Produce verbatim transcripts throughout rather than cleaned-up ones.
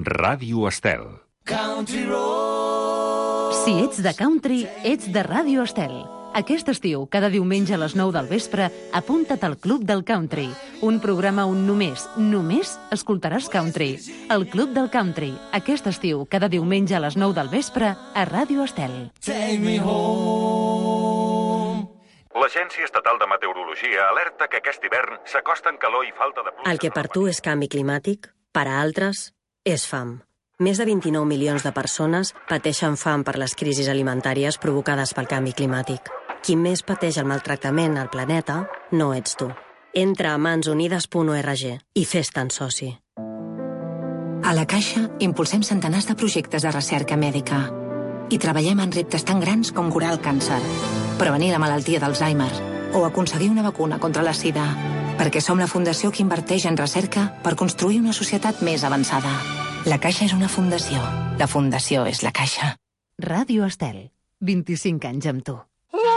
Ràdio Estel. Country Road. Si ets de country, ets de Ràdio Estel. Aquest estiu, cada diumenge a les nou del vespre, apunta't al Club del Country, un programa on només, només escoltaràs country. El Club del Country, aquest estiu, cada diumenge a les nou del vespre, a Ràdio Estel. Take me home. L'Agència Estatal de Meteorologia alerta que aquest hivern s'acosten calor i falta de pluja. El que per tu és canvi climàtic, per a altres és fam. Més de vint-i-nou milions de persones pateixen fam per les crisis alimentàries provocades pel canvi climàtic. Qui més pateix el maltractament al planeta no ets tu. Entra a mans unides punt org i fes-te'n soci. A la Caixa impulsem centenars de projectes de recerca mèdica i treballem en reptes tan grans com curar el càncer, prevenir la malaltia d'Alzheimer o aconseguir una vacuna contra la sida, perquè som la fundació que inverteix en recerca per construir una societat més avançada. La Caixa és una fundació. La fundació és la Caixa. Ràdio Estel, vint-i-cinc anys amb tu.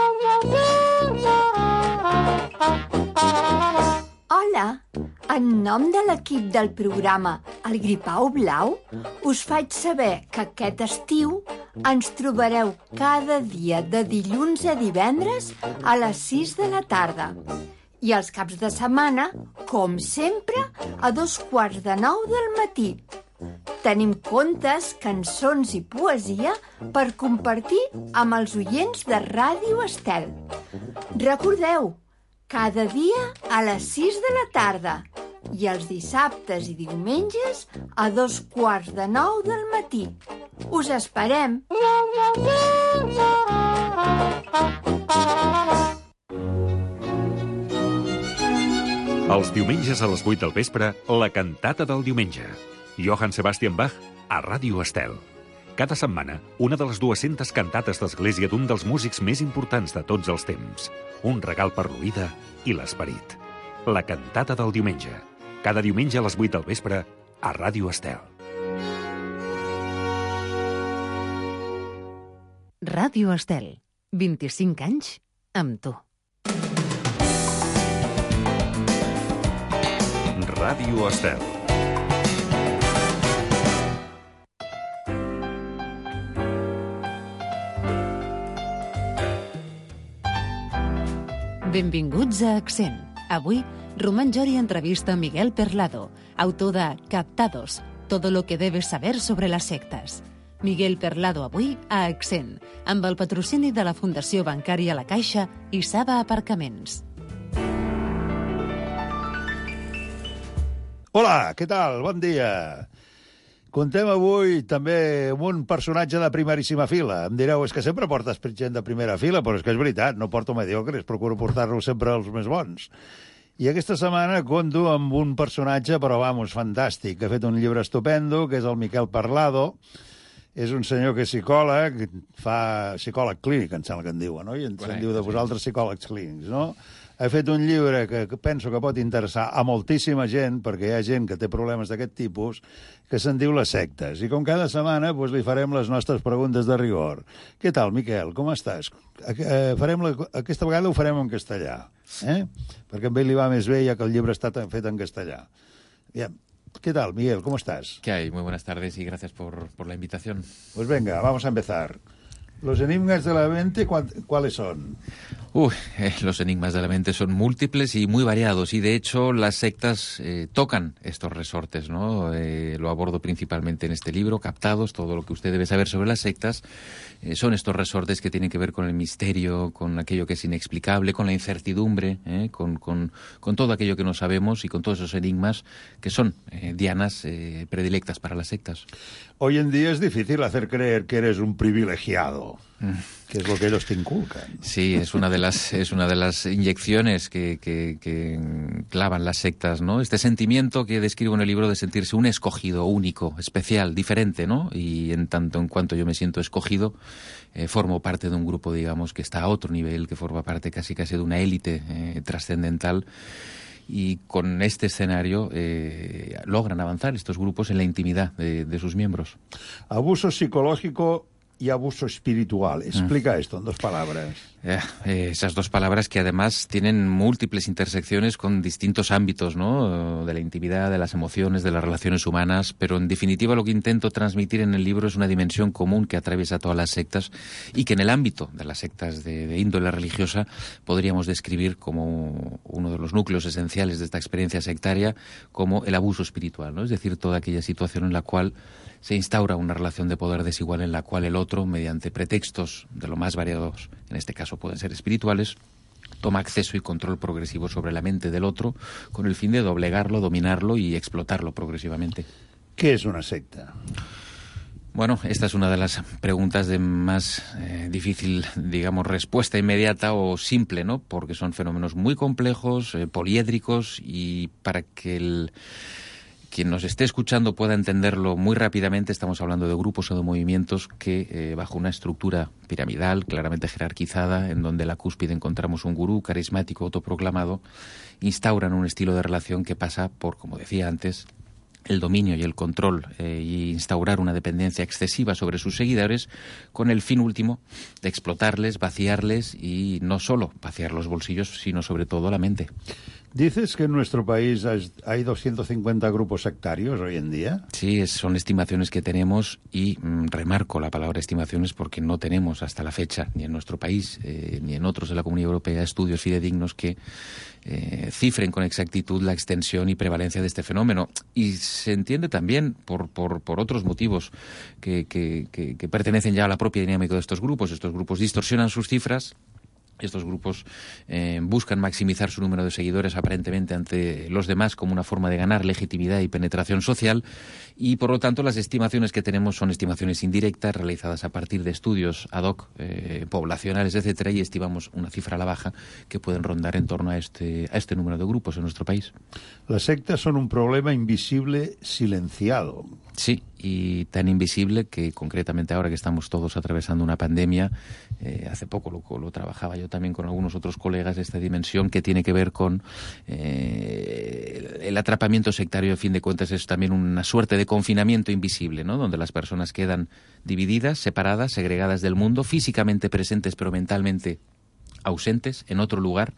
Hola, en nom de l'equip del programa El Gripau Blau, us faig saber que aquest estiu ens trobareu cada dia de dilluns a divendres a les sis de la tarda. I els caps de setmana, com sempre, a dos quarts de nou del matí. Tenim contes, cançons i poesia per compartir amb els oients de Ràdio Estel. Recordeu, cada dia a les sis de la tarda i els dissabtes i diumenges a dos quarts de nou del matí. Us esperem! Els diumenges a les vuit del vespre, la cantata del diumenge. Johann Sebastian Bach, a Ràdio Estel. Cada setmana, una de les dues-centes cantates d'església d'un dels músics més importants de tots els temps. Un regal per l'oïda i l'esperit. La cantata del diumenge. Cada diumenge a les vuit del vespre, a Ràdio Estel. Ràdio Estel, vint-i-cinc anys amb tu. Ràdio Estel. Benvinguts a Accent. Avui, Román Jori entrevista a Miguel Perlado, autor de Captados, todo lo que debes saber sobre las sectas. Miguel Perlado avui a Accent, amb el patrocini de la Fundació Bancària La Caixa i Saba Aparcaments. Hola, què tal? Bon dia. Contem avui també amb un personatge de primeríssima fila. Em direu, és que sempre portes gent de primera fila, però és que és veritat, no porto mediocres, procuro portar-los sempre els més bons. I aquesta setmana conto amb un personatge, però vamos, fantàstic, que ha fet un llibre estupendo, que és el Miquel Perlado. És un senyor que és psicòleg, fa psicòleg clínic, em sembla que en diuen, no? I ens en diu de vosaltres psicòlegs clínics, no? Ha fet un llibre que penso que pot interessar a moltíssima gent, perquè hi ha gent que té problemes d'aquest tipus, que se'n diu Les sectes. I com cada setmana doncs, li farem les nostres preguntes de rigor. Què tal, Miquel? Com estàs? Farem la... Aquesta vegada ho farem en castellà, eh? Perquè a ell li va més bé, ja que el llibre està fet en castellà. Bien. ¿Qué tal, Miguel? ¿Cómo estás? ¿Qué hay? Muy buenas tardes y gracias por, por la invitación. Pues venga, vamos a empezar. Los enigmas de la mente, ¿cuáles son? Uy, eh, los enigmas de la mente son múltiples y muy variados, y de hecho las sectas eh, tocan estos resortes, ¿no? Eh, lo abordo principalmente en este libro, Captados, todo lo que usted debe saber sobre las sectas. Eh, son estos resortes que tienen que ver con el misterio, con aquello que es inexplicable, con la incertidumbre, eh, con, con, con todo aquello que no sabemos y con todos esos enigmas que son eh, dianas eh, predilectas para las sectas. Hoy en día es difícil hacer creer que eres un privilegiado, que es lo que ellos te inculcan. Sí, es una de las es una de las inyecciones que, que, que clavan las sectas, ¿no? Este sentimiento que describo en el libro de sentirse un escogido, único, especial, diferente, ¿no? Y en tanto en cuanto yo me siento escogido, eh, formo parte de un grupo, digamos, que está a otro nivel, que forma parte casi casi de una élite eh, trascendental. Y con este escenario eh, logran avanzar estos grupos en la intimidad de, de sus miembros. Abuso psicológico y abuso espiritual. Explica mm. esto en dos palabras. Eh, eh, esas dos palabras que además tienen múltiples intersecciones con distintos ámbitos, ¿no? De la intimidad, de las emociones, de las relaciones humanas, pero en definitiva lo que intento transmitir en el libro es una dimensión común que atraviesa todas las sectas y que en el ámbito de las sectas de, de índole religiosa podríamos describir como uno de los núcleos esenciales de esta experiencia sectaria, como el abuso espiritual, ¿no? Es decir, toda aquella situación en la cual se instaura una relación de poder desigual en la cual el otro, mediante pretextos de lo más variados, en este caso pueden ser espirituales, toma acceso y control progresivo sobre la mente del otro con el fin de doblegarlo, dominarlo y explotarlo progresivamente. ¿Qué es una secta? Bueno, esta es una de las preguntas de más eh, difícil, digamos, respuesta inmediata o simple, ¿no? Porque son fenómenos muy complejos, eh, poliédricos, y para que el... quien nos esté escuchando pueda entenderlo muy rápidamente, estamos hablando de grupos o de movimientos que, eh, bajo una estructura piramidal, claramente jerarquizada, en donde en la cúspide encontramos un gurú carismático autoproclamado, instauran un estilo de relación que pasa por, como decía antes, el dominio y el control, eh, y instaurar una dependencia excesiva sobre sus seguidores, con el fin último de explotarles, vaciarles, y no solo vaciar los bolsillos, sino sobre todo la mente. ¿Dices que en nuestro país hay doscientos cincuenta grupos sectarios hoy en día? Sí, es, son estimaciones que tenemos y mmm, remarco la palabra estimaciones porque no tenemos hasta la fecha, ni en nuestro país eh, ni en otros de la Comunidad Europea, estudios fidedignos que eh, cifren con exactitud la extensión y prevalencia de este fenómeno. Y se entiende también por, por, por otros motivos que, que, que, que pertenecen ya a la propia dinámica de estos grupos. Estos grupos distorsionan sus cifras. Estos grupos eh, buscan maximizar su número de seguidores aparentemente ante los demás como una forma de ganar legitimidad y penetración social, y por lo tanto las estimaciones que tenemos son estimaciones indirectas realizadas a partir de estudios ad hoc, eh, poblacionales, etcétera, y estimamos una cifra a la baja que pueden rondar en torno a este, a este número de grupos en nuestro país. Las sectas son un problema invisible silenciado. Sí, y tan invisible que concretamente ahora que estamos todos atravesando una pandemia, eh, hace poco lo, lo trabajaba yo también con algunos otros colegas, esta dimensión que tiene que ver con eh, el atrapamiento sectario. A fin de cuentas es también una suerte de confinamiento invisible, ¿no? Donde las personas quedan divididas, separadas, segregadas del mundo, físicamente presentes pero mentalmente ausentes en otro lugar.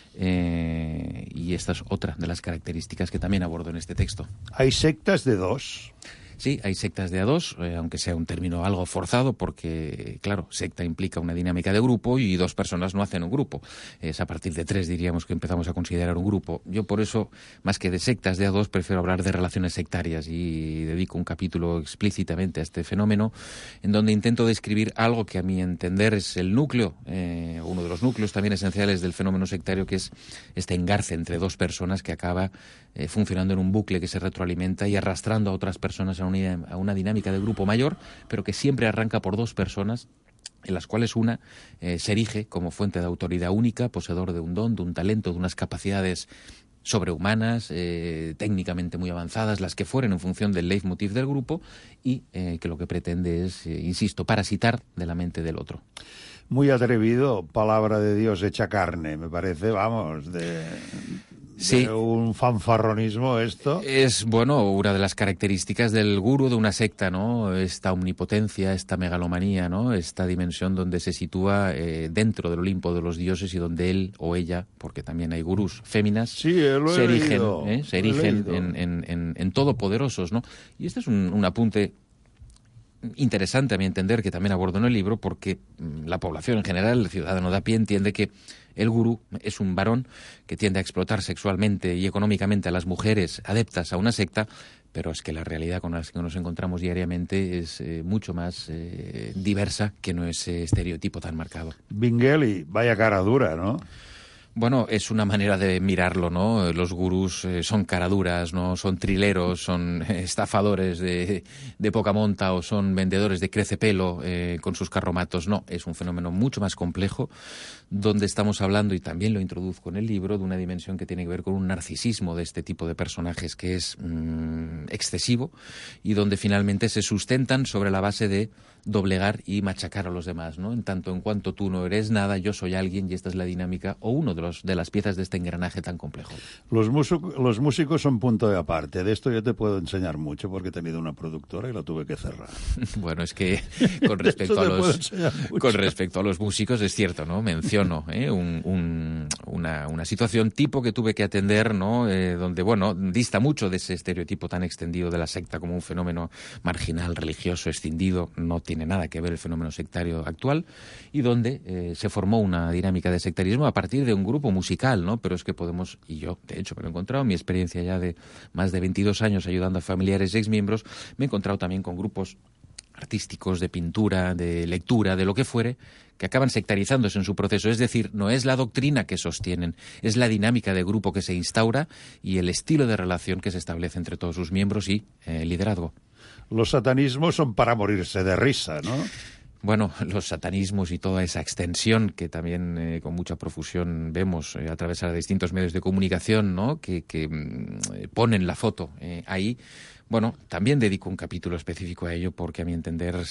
Eh, y esta es otra de las características que también abordo en este texto. ¿Hay sectas de dos? Sí, hay sectas de a dos, eh, aunque sea un término algo forzado, porque, claro, secta implica una dinámica de grupo y dos personas no hacen un grupo. Es a partir de tres, diríamos, que empezamos a considerar un grupo. Yo, por eso, más que de sectas de a dos, prefiero hablar de relaciones sectarias y dedico un capítulo explícitamente a este fenómeno, en donde intento describir algo que, a mi entender, es el núcleo, eh, uno de los núcleos también esenciales del fenómeno sectario, que es este engarce entre dos personas que acaba eh, funcionando en un bucle que se retroalimenta y arrastrando a otras personas a Una, a una dinámica de grupo mayor, pero que siempre arranca por dos personas, en las cuales una eh, se erige como fuente de autoridad única, poseedor de un don, de un talento, de unas capacidades sobrehumanas, eh, técnicamente muy avanzadas, las que fueren en función del leitmotiv del grupo, y eh, que lo que pretende es, eh, insisto, parasitar de la mente del otro. Muy atrevido, palabra de Dios hecha carne, me parece, vamos, de... Sí. De un fanfarronismo esto. Es, bueno, una de las características del gurú de una secta, ¿no? Esta omnipotencia, esta megalomanía, ¿no? Esta dimensión donde se sitúa eh, dentro del Olimpo de los dioses y donde él o ella, porque también hay gurús féminas, sí, lo he se erigen, leído, ¿eh? se erigen lo he en, en, en, en todopoderosos, ¿no? Y este es un, un apunte interesante, a mi entender, que también abordo en el libro, porque la población en general, el ciudadano de a pie, entiende que el gurú es un varón que tiende a explotar sexualmente y económicamente a las mujeres adeptas a una secta, pero es que la realidad con la que nos encontramos diariamente es eh, mucho más eh, diversa que no ese estereotipo tan marcado. Vingueli, vaya cara dura, ¿no? Bueno, es una manera de mirarlo, ¿no? Los gurús eh, son caraduras, ¿no? Son trileros, son eh, estafadores de, de poca monta o son vendedores de crecepelo eh, con sus carromatos. No, es un fenómeno mucho más complejo, donde estamos hablando, y también lo introduzco en el libro, de una dimensión que tiene que ver con un narcisismo de este tipo de personajes que es mmm, excesivo, y donde finalmente se sustentan sobre la base de doblegar y machacar a los demás, ¿no? En tanto en cuanto tú no eres nada, yo soy alguien, y esta es la dinámica, o uno de los los, de las piezas de este engranaje tan complejo. Los, los músicos son punto de aparte. De esto yo te puedo enseñar mucho porque he tenido una productora y la tuve que cerrar. Bueno, es que con respecto, a los, con respecto a los músicos es cierto, ¿no? Menciono ¿eh? un, un, una, una situación tipo que tuve que atender, ¿no? Eh, donde, bueno, dista mucho de ese estereotipo tan extendido de la secta como un fenómeno marginal, religioso, escindido. No tiene nada que ver el fenómeno sectario actual, y donde eh, se formó una dinámica de sectarismo a partir de un grupo musical, ¿no? Pero es que podemos, y yo, de hecho, me lo he encontrado, mi experiencia ya de más de veintidós años ayudando a familiares y exmiembros, me he encontrado también con grupos artísticos, de pintura, de lectura, de lo que fuere, que acaban sectarizándose en su proceso. Es decir, no es la doctrina que sostienen, es la dinámica de grupo que se instaura y el estilo de relación que se establece entre todos sus miembros y el eh, liderazgo. Los satanismos son para morirse de risa, ¿no? Bueno, los satanismos y toda esa extensión que también eh, con mucha profusión vemos eh, a través de distintos medios de comunicación, ¿no? que, que eh, ponen la foto eh, ahí. Bueno, también dedico un capítulo específico a ello porque a mi entender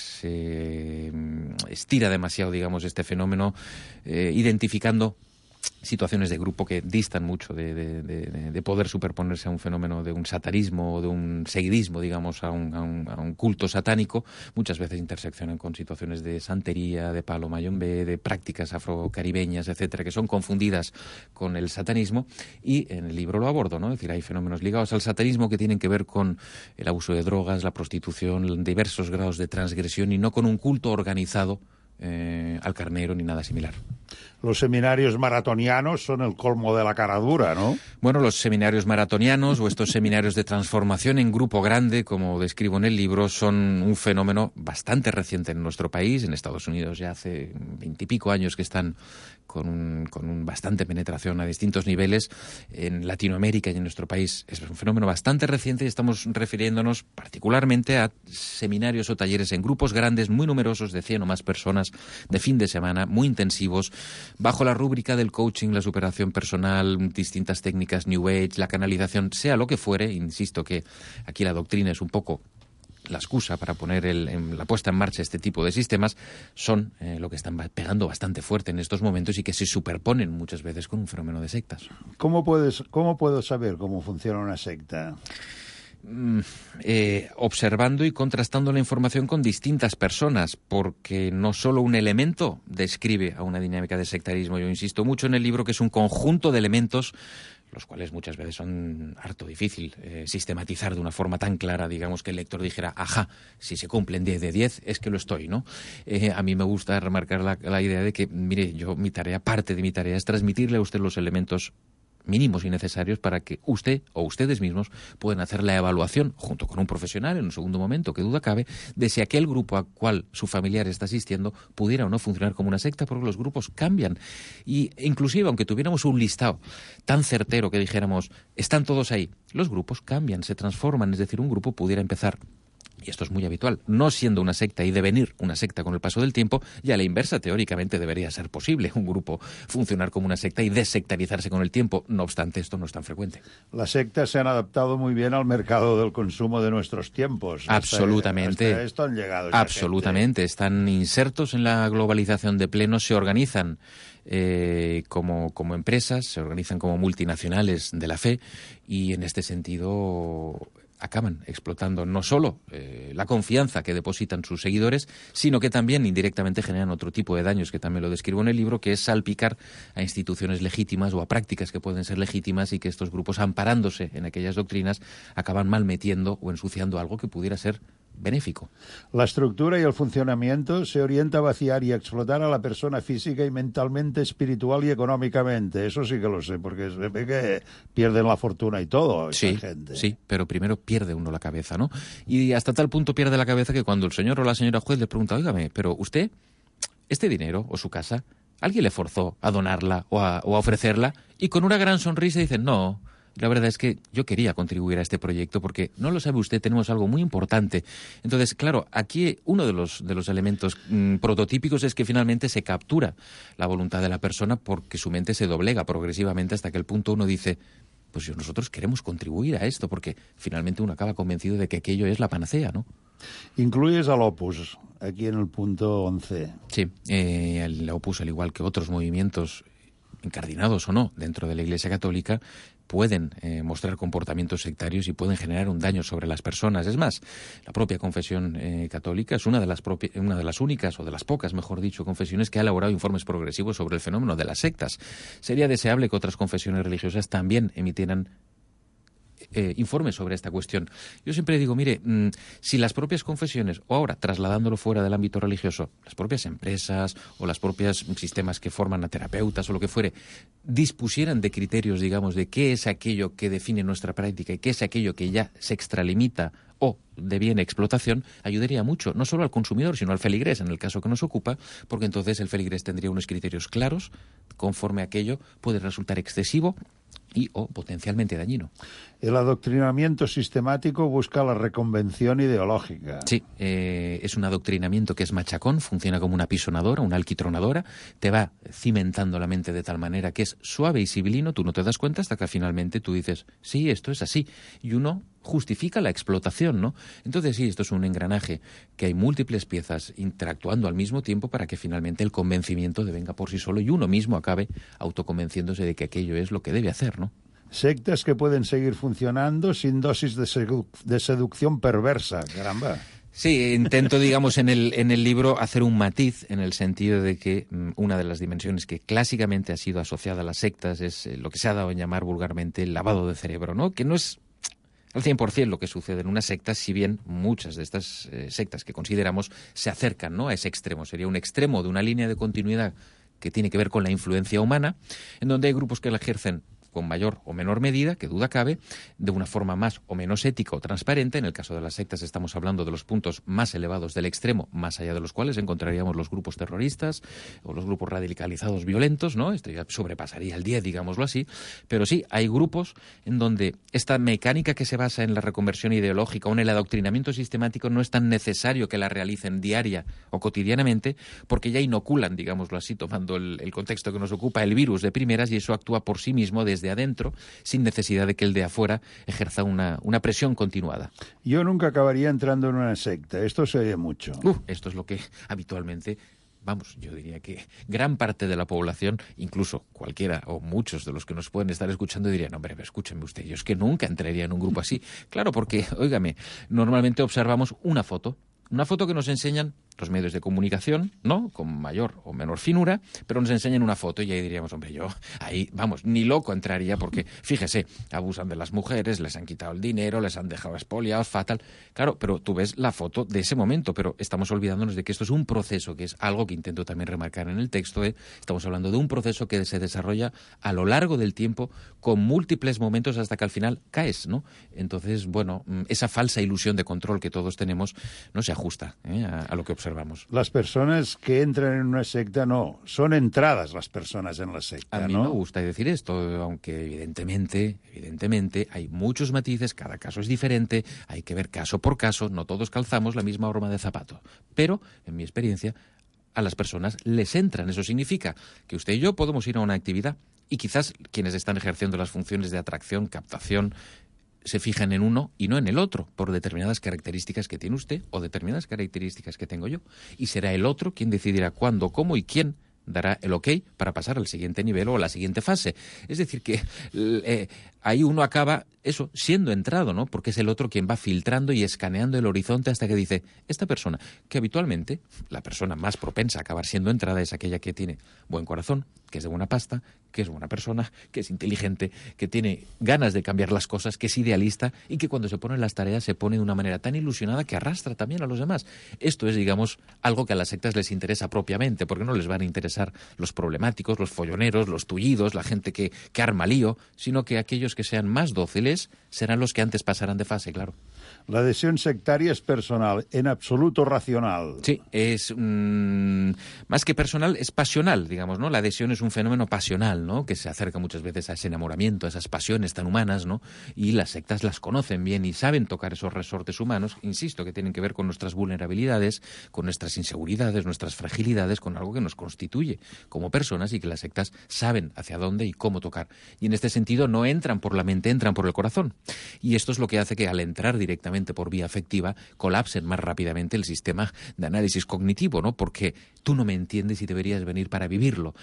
se estira demasiado, digamos, este fenómeno, eh, identificando situaciones de grupo que distan mucho de, de, de, de poder superponerse a un fenómeno de un satanismo o de un seguidismo, digamos, a un, a, un, a un culto satánico. Muchas veces interseccionan con situaciones de santería, de palo mayombe, de prácticas afrocaribeñas, etcétera, que son confundidas con el satanismo, y en el libro lo abordo, ¿no? Es decir, hay fenómenos ligados al satanismo que tienen que ver con el abuso de drogas, la prostitución, diversos grados de transgresión, y no con un culto organizado eh, al carnero ni nada similar. Los seminarios maratonianos son el colmo de la cara dura, ¿no? Bueno, los seminarios maratonianos o estos seminarios de transformación en grupo grande, como describo en el libro, son un fenómeno bastante reciente en nuestro país. En Estados Unidos ya hace veintipico años que están con, un, con un bastante penetración a distintos niveles. En Latinoamérica y en nuestro país es un fenómeno bastante reciente y estamos refiriéndonos particularmente a seminarios o talleres en grupos grandes, muy numerosos, de cien o más personas, de fin de semana, muy intensivos, bajo la rúbrica del coaching, la superación personal, distintas técnicas New Age, la canalización, sea lo que fuere. Insisto que aquí la doctrina es un poco la excusa para poner el, en la puesta en marcha de este tipo de sistemas. Son eh, lo que están pegando bastante fuerte en estos momentos y que se superponen muchas veces con un fenómeno de sectas. ¿Cómo puedes, cómo puedo saber cómo funciona una secta? Eh, observando y contrastando la información con distintas personas, porque no solo un elemento describe a una dinámica de sectarismo. Yo insisto mucho en el libro que es un conjunto de elementos, los cuales muchas veces son harto difícil eh, sistematizar de una forma tan clara, digamos, que el lector dijera, ajá, si se cumplen diez de diez, es que lo estoy, ¿no? Eh, a mí me gusta remarcar la, la idea de que, mire, yo, mi tarea, parte de mi tarea es transmitirle a usted los elementos mínimos y necesarios para que usted o ustedes mismos puedan hacer la evaluación, junto con un profesional en un segundo momento, que duda cabe, de si aquel grupo al cual su familiar está asistiendo pudiera o no funcionar como una secta, porque los grupos cambian. Y inclusive, aunque tuviéramos un listado tan certero que dijéramos, están todos ahí, los grupos cambian, se transforman. Es decir, un grupo pudiera empezar, y esto es muy habitual, no siendo una secta y devenir una secta con el paso del tiempo, y a la inversa teóricamente debería ser posible un grupo funcionar como una secta y desectarizarse con el tiempo. No obstante, esto no es tan frecuente. Las sectas se han adaptado muy bien al mercado del consumo de nuestros tiempos. Absolutamente. Hasta, hasta esto han llegado. Absolutamente. Gente. Están insertos en la globalización de pleno, se organizan eh, como, como empresas, se organizan como multinacionales de la fe, y en este sentido acaban explotando no solo eh, la confianza que depositan sus seguidores, sino que también indirectamente generan otro tipo de daños, que también lo describo en el libro, que es salpicar a instituciones legítimas o a prácticas que pueden ser legítimas, y que estos grupos, amparándose en aquellas doctrinas, acaban mal metiendo o ensuciando algo que pudiera ser benéfico. La estructura y el funcionamiento se orienta a vaciar y a explotar a la persona física y mentalmente, espiritual y económicamente. Eso sí que lo sé, porque se ve que pierden la fortuna y todo. Sí, esa gente. Sí, pero primero pierde uno la cabeza, ¿no? Y hasta tal punto pierde la cabeza que cuando el señor o la señora juez le pregunta, óigame, pero usted, este dinero o su casa, ¿alguien le forzó a donarla o a, o a ofrecerla? Y con una gran sonrisa dicen, no, la verdad es que yo quería contribuir a este proyecto porque, no lo sabe usted, tenemos algo muy importante. Entonces, claro, aquí uno de los, de los elementos mmm, prototípicos es que finalmente se captura la voluntad de la persona, porque su mente se doblega progresivamente hasta que el punto uno dice, pues nosotros queremos contribuir a esto, porque finalmente uno acaba convencido de que aquello es la panacea, ¿no? Incluyes al Opus aquí en el punto once. Sí, eh, el Opus, al igual que otros movimientos incardinados o no dentro de la Iglesia Católica, pueden eh, mostrar comportamientos sectarios y pueden generar un daño sobre las personas. Es más, la propia confesión eh, católica es una de las propi- una de las únicas, o de las pocas, mejor dicho, confesiones que ha elaborado informes progresivos sobre el fenómeno de las sectas. Sería deseable que otras confesiones religiosas también emitieran Eh, informes sobre esta cuestión. Yo siempre digo, mire, mmm, si las propias confesiones, o ahora trasladándolo fuera del ámbito religioso, las propias empresas o los propios sistemas que forman a terapeutas o lo que fuere, dispusieran de criterios, digamos, de qué es aquello que define nuestra práctica y qué es aquello que ya se extralimita o deviene explotación, ayudaría mucho, no solo al consumidor, sino al feligrés, en el caso que nos ocupa, porque entonces el feligrés tendría unos criterios claros, conforme aquello puede resultar excesivo y o potencialmente dañino. El adoctrinamiento sistemático busca la reconvención ideológica. Sí, eh, es un adoctrinamiento que es machacón, funciona como una pisonadora, una alquitronadora, te va cimentando la mente de tal manera que es suave y sibilino, tú no te das cuenta hasta que finalmente tú dices, sí, esto es así, y uno justifica la explotación, ¿no? Entonces sí, esto es un engranaje que hay múltiples piezas interactuando al mismo tiempo para que finalmente el convencimiento devenga por sí solo y uno mismo acabe autoconvenciéndose de que aquello es lo que debe hacer, ¿no? Sectas que pueden seguir funcionando sin dosis de, sedu- de seducción perversa, caramba. Sí, intento, digamos, en el, en el libro hacer un matiz en el sentido de que mm, una de las dimensiones que clásicamente ha sido asociada a las sectas es eh, lo que se ha dado en llamar vulgarmente el lavado de cerebro, ¿no? Que no es al cien por ciento lo que sucede en una secta, si bien muchas de estas eh, sectas que consideramos se acercan, ¿no?, a ese extremo. Sería un extremo de una línea de continuidad que tiene que ver con la influencia humana, en donde hay grupos que la ejercen con mayor o menor medida, que duda cabe, de una forma más o menos ética o transparente. En el caso de las sectas estamos hablando de los puntos más elevados del extremo, más allá de los cuales encontraríamos los grupos terroristas o los grupos radicalizados violentos, ¿no? Esto ya sobrepasaría el diez, digámoslo así. Pero sí, hay grupos en donde esta mecánica que se basa en la reconversión ideológica o en el adoctrinamiento sistemático no es tan necesario que la realicen diaria o cotidianamente, porque ya inoculan, digámoslo así, tomando el, el contexto que nos ocupa, el virus de primeras, y eso actúa por sí mismo desde de adentro, sin necesidad de que el de afuera ejerza una, una presión continuada. Yo nunca acabaría entrando en una secta, esto se oye mucho. Uh, esto es lo que habitualmente, vamos, yo diría que gran parte de la población, incluso cualquiera o muchos de los que nos pueden estar escuchando dirían, hombre, escúchenme usted, yo es que nunca entraría en un grupo así. Claro, porque, óigame, normalmente observamos una foto, una foto que nos enseñan los medios de comunicación, ¿no?, con mayor o menor finura, pero nos enseñan una foto y ahí diríamos, hombre, yo ahí, vamos, ni loco entraría porque, fíjese, abusan de las mujeres, les han quitado el dinero, les han dejado expoliados, fatal. Claro, pero tú ves la foto de ese momento, pero estamos olvidándonos de que esto es un proceso, que es algo que intento también remarcar en el texto, ¿eh? Estamos hablando de un proceso que se desarrolla a lo largo del tiempo con múltiples momentos hasta que al final caes, ¿no? Entonces, bueno, esa falsa ilusión de control que todos tenemos no se ajusta, ¿eh?, a, a lo que observamos. Las personas que entran en una secta no, son entradas las personas en la secta, A mí ¿no? me gusta decir esto, aunque evidentemente, evidentemente hay muchos matices, cada caso es diferente, hay que ver caso por caso, no todos calzamos la misma horma de zapato. Pero, en mi experiencia, a las personas les entran. Eso significa que usted y yo podemos ir a una actividad y quizás quienes están ejerciendo las funciones de atracción, captación, se fijan en uno y no en el otro, por determinadas características que tiene usted o determinadas características que tengo yo. Y será el otro quien decidirá cuándo, cómo y quién dará el ok para pasar al siguiente nivel o a la siguiente fase. Es decir, que eh, ahí uno acaba, eso, siendo entrado, ¿no? Porque es el otro quien va filtrando y escaneando el horizonte hasta que dice, esta persona, que habitualmente la persona más propensa a acabar siendo entrada es aquella que tiene buen corazón, que es de buena pasta, que es buena persona, que es inteligente, que tiene ganas de cambiar las cosas, que es idealista y que cuando se pone en las tareas se pone de una manera tan ilusionada que arrastra también a los demás. Esto es, digamos, algo que a las sectas les interesa propiamente, porque no les van a interesar los problemáticos, los folloneros, los tullidos, la gente que, que arma lío, sino que aquellos que sean más dóciles serán los que antes pasarán de fase, claro. La adhesión sectaria es personal, en absoluto racional. Sí, es mmm, más que personal, es pasional, digamos, ¿no? La adhesión es un fenómeno pasional, ¿no?, que se acerca muchas veces a ese enamoramiento, a esas pasiones tan humanas, ¿no? Y las sectas las conocen bien y saben tocar esos resortes humanos, insisto, que tienen que ver con nuestras vulnerabilidades, con nuestras inseguridades, nuestras fragilidades, con algo que nos constituye como personas y que las sectas saben hacia dónde y cómo tocar. Y en este sentido no entran por la mente, entran por el corazón. Y esto es lo que hace que al entrar directamente por vía afectiva colapsen más rápidamente el sistema de análisis cognitivo, ¿no? Porque tú no me entiendes y deberías venir para vivirlo. Entonces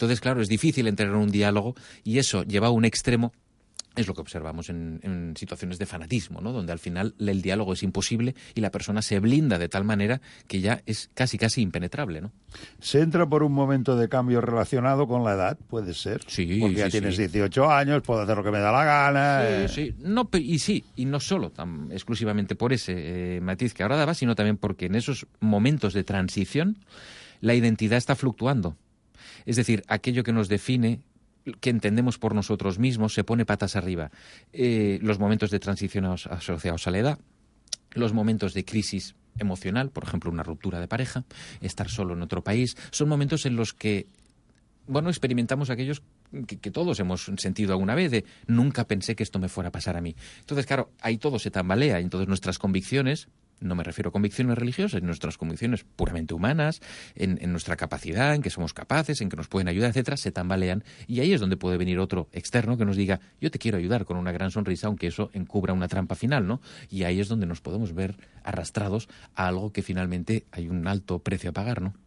Entonces, claro, es difícil entrar en un diálogo y eso, llevado a un extremo, es lo que observamos en, en situaciones de fanatismo, ¿no? Donde al final el diálogo es imposible y la persona se blinda de tal manera que ya es casi casi impenetrable, ¿no? ¿Se entra por un momento de cambio relacionado con la edad? Puede ser. Sí, porque ya sí, tienes sí. dieciocho años, puedo hacer lo que me da la gana. Sí, eh. sí. No, pe- y sí, y no solo tan, exclusivamente por ese eh, matiz que ahora daba, sino también porque en esos momentos de transición la identidad está fluctuando. Es decir, aquello que nos define, que entendemos por nosotros mismos, se pone patas arriba. Eh, los momentos de transición as- asociados a la edad, los momentos de crisis emocional, por ejemplo, una ruptura de pareja, estar solo en otro país, son momentos en los que, bueno, experimentamos aquellos que, que todos hemos sentido alguna vez, de nunca pensé que esto me fuera a pasar a mí. Entonces, claro, ahí todo se tambalea, y entonces nuestras convicciones, no me refiero a convicciones religiosas, nuestras convicciones puramente humanas, en, en nuestra capacidad, en que somos capaces, en que nos pueden ayudar, etcétera, se tambalean, y ahí es donde puede venir otro externo que nos diga, yo te quiero ayudar, con una gran sonrisa, aunque eso encubra una trampa final, ¿no? Y ahí es donde nos podemos ver arrastrados a algo que finalmente hay un alto precio a pagar, ¿no?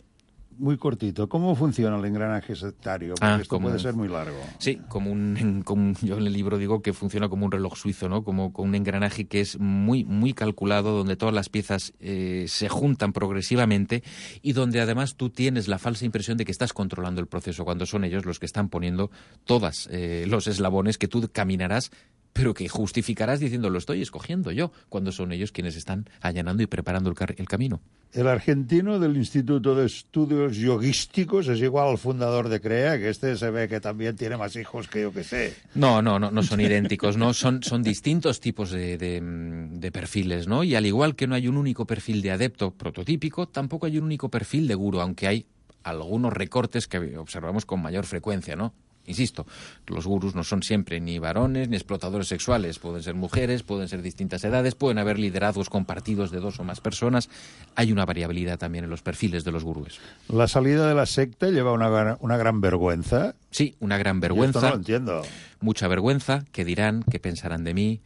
Muy cortito. ¿Cómo funciona el engranaje sectario? Porque Ah, esto como- puede ser muy largo. Sí, como un, como yo en el libro digo que funciona como un reloj suizo, ¿no? Como con un engranaje que es muy, muy calculado, donde todas las piezas eh, se juntan progresivamente y donde además tú tienes la falsa impresión de que estás controlando el proceso, cuando son ellos los que están poniendo todos eh, los eslabones que tú caminarás, pero que justificarás diciendo, lo estoy escogiendo yo, cuando son ellos quienes están allanando y preparando el, car- el camino. El argentino del Instituto de Estudios Yogísticos es igual al fundador de CREA, que este se ve que también tiene más hijos que yo que sé. No, no, no, no son idénticos, ¿no? Son, son distintos tipos de, de, de perfiles, ¿no? Y al igual que no hay un único perfil de adepto prototípico, tampoco hay un único perfil de gurú, aunque hay algunos recortes que observamos con mayor frecuencia, ¿no? Insisto, los gurús no son siempre ni varones ni explotadores sexuales, pueden ser mujeres, pueden ser distintas edades, pueden haber liderazgos compartidos de dos o más personas. Hay una variabilidad también en los perfiles de los gurúes. La salida de la secta lleva una, gran- una gran vergüenza. Sí, una gran Yo vergüenza. esto no lo entiendo. Mucha vergüenza, qué dirán, qué pensarán de mí,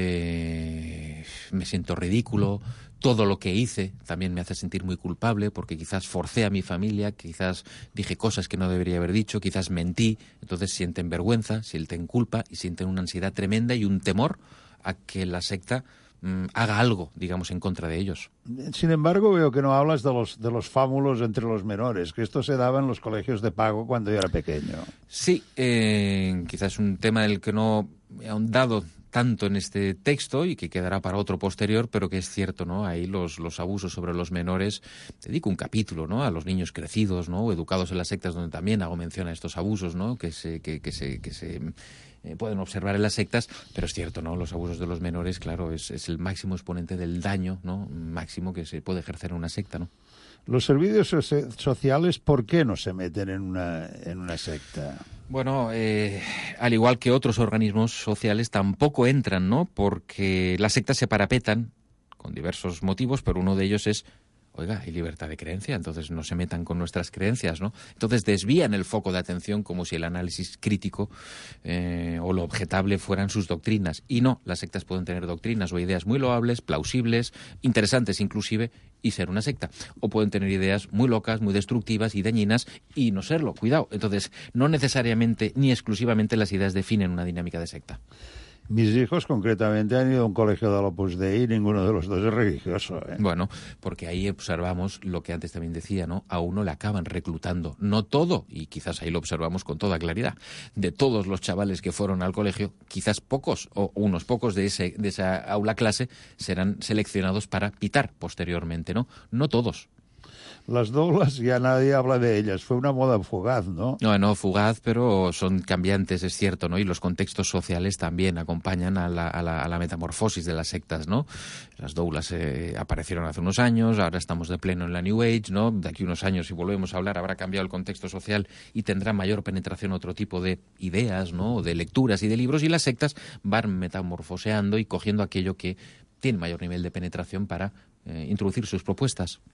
eh, me siento ridículo, todo lo que hice también me hace sentir muy culpable porque quizás forcé a mi familia, quizás dije cosas que no debería haber dicho, quizás mentí, entonces sienten vergüenza, sienten culpa y sienten una ansiedad tremenda y un temor a que la secta mm, haga algo, digamos, en contra de ellos. Sin embargo, veo que no hablas de los, de los fámulos entre los menores, que esto se daba en los colegios de pago cuando yo era pequeño. Sí, eh, quizás un tema del que no he ahondado tanto en este texto y que quedará para otro posterior, pero que es cierto, ¿no? Ahí los, los abusos sobre los menores, dedico un capítulo, ¿no? A los niños crecidos, ¿no? O educados en las sectas, donde también hago mención a estos abusos, ¿no? Que se, que, que se, que se eh, pueden observar en las sectas, pero es cierto, ¿no? Los abusos de los menores, claro, es, es el máximo exponente del daño, ¿no? Máximo que se puede ejercer en una secta, ¿no? Los servicios so- sociales, ¿por qué no se meten en una, en una secta? Bueno, eh, al igual que otros organismos sociales, tampoco entran, ¿no? Porque las sectas se parapetan con diversos motivos, pero uno de ellos es, oiga, hay libertad de creencia, entonces no se metan con nuestras creencias, ¿no? Entonces desvían el foco de atención como si el análisis crítico eh, o lo objetable fueran sus doctrinas. Y no, las sectas pueden tener doctrinas o ideas muy loables, plausibles, interesantes inclusive, y ser una secta. O pueden tener ideas muy locas, muy destructivas y dañinas y no serlo. Cuidado. Entonces, no necesariamente ni exclusivamente las ideas definen una dinámica de secta. Mis hijos, concretamente, han ido a un colegio del Opus Dei y ninguno de los dos es religioso, ¿eh? Bueno, porque ahí observamos lo que antes también decía, ¿no? A uno le acaban reclutando. No todo, y quizás ahí lo observamos con toda claridad, de todos los chavales que fueron al colegio, quizás pocos o unos pocos de, ese, de esa aula clase serán seleccionados para pitar posteriormente, ¿no? No todos. Las doulas ya nadie habla de ellas. Fue una moda fugaz, ¿no? No, no, fugaz, pero son cambiantes, es cierto, ¿no? Y los contextos sociales también acompañan a la, a la, a la metamorfosis de las sectas, ¿no? Las doulas eh, aparecieron hace unos años, ahora estamos de pleno en la New Age, ¿no? De aquí unos años, si volvemos a hablar, habrá cambiado el contexto social y tendrá mayor penetración otro tipo de ideas, ¿no? De lecturas y de libros, y las sectas van metamorfoseando y cogiendo aquello que tiene mayor nivel de penetración para eh, introducir sus propuestas.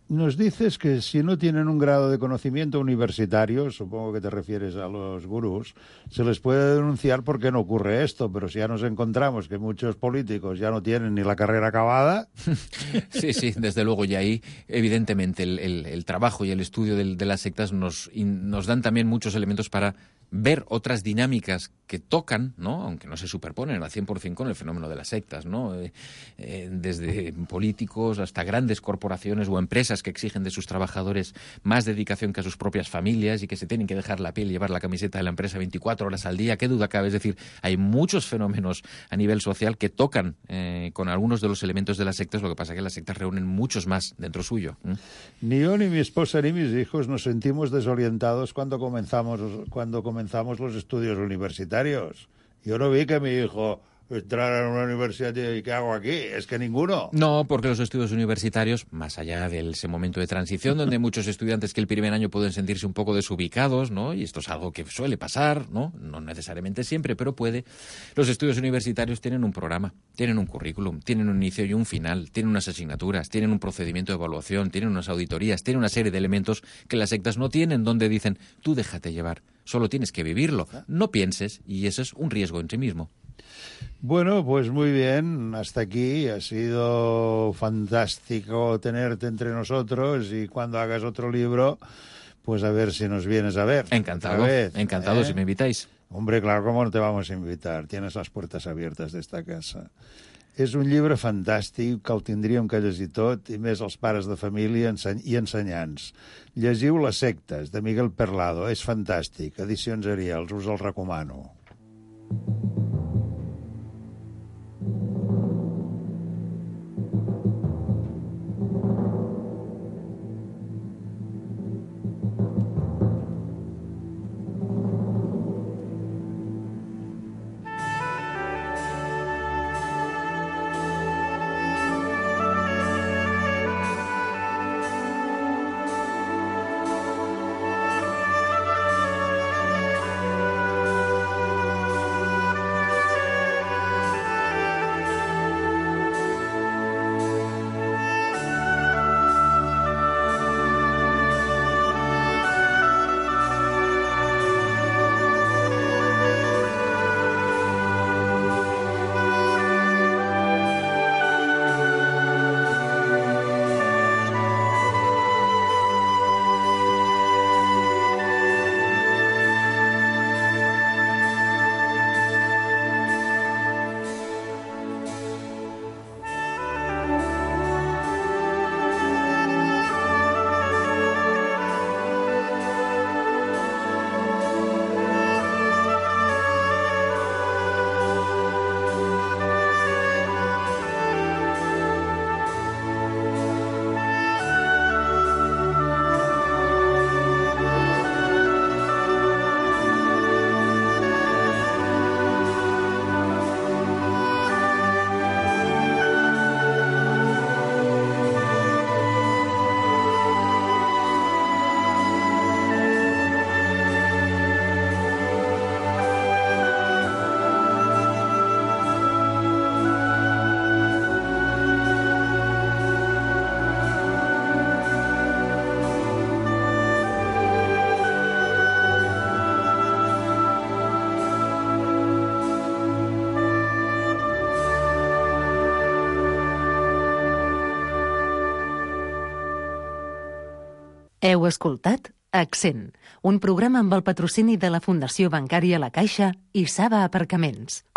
Nos dices que si no tienen un grado de conocimiento universitario, supongo que te refieres a los gurús, se les puede denunciar por qué no ocurre esto, pero si ya nos encontramos que muchos políticos ya no tienen ni la carrera acabada... Sí, sí, desde luego, y ahí evidentemente el, el, el trabajo y el estudio de, de las sectas nos, in, nos dan también muchos elementos para ver otras dinámicas que tocan, ¿no? Aunque no se superponen al cien por ciento con el fenómeno de las sectas, ¿no? Eh, eh, desde políticos hasta grandes corporaciones o empresas que exigen de sus trabajadores más dedicación que a sus propias familias y que se tienen que dejar la piel y llevar la camiseta de la empresa veinticuatro horas al día. ¿Qué duda cabe? Es decir, hay muchos fenómenos a nivel social que tocan eh, con algunos de los elementos de las sectas, lo que pasa es que las sectas reúnen muchos más dentro suyo. ¿Mm? Ni yo, ni mi esposa, ni mis hijos nos sentimos desorientados cuando comenzamos, cuando comenzamos los estudios universitarios. Yo no vi que mi hijo entrar a una universidad y ¿qué hago aquí? Es que ninguno. No, porque los estudios universitarios, más allá de ese momento de transición, donde muchos estudiantes que el primer año pueden sentirse un poco desubicados, ¿no? Y esto es algo que suele pasar, ¿no? No necesariamente siempre, pero puede. Los estudios universitarios tienen un programa, tienen un currículum, tienen un inicio y un final, tienen unas asignaturas, tienen un procedimiento de evaluación, tienen unas auditorías, tienen una serie de elementos que las sectas no tienen, donde dicen, tú déjate llevar, solo tienes que vivirlo, no pienses, y eso es un riesgo en sí mismo. Bueno, pues muy bien, hasta aquí. Ha sido fantástico tenerte entre nosotros y cuando hagas otro libro, pues a ver si nos vienes a ver. Encantado, vez, encantado ¿eh? Si me invitáis. Hombre, claro, ¿cómo no te vamos a invitar? Tienes las puertas abiertas d'esta casa. És un llibre fantàstic que el tindríem que llegir tot, i més els pares de família i ensenyants. Llegiu Les sectes, de Miguel Perlado. És fantàstic. Edicions Ariels, us el recomano. Heu escoltat Accent, un programa amb el patrocini de la Fundació Bancària La Caixa i Saba Aparcaments.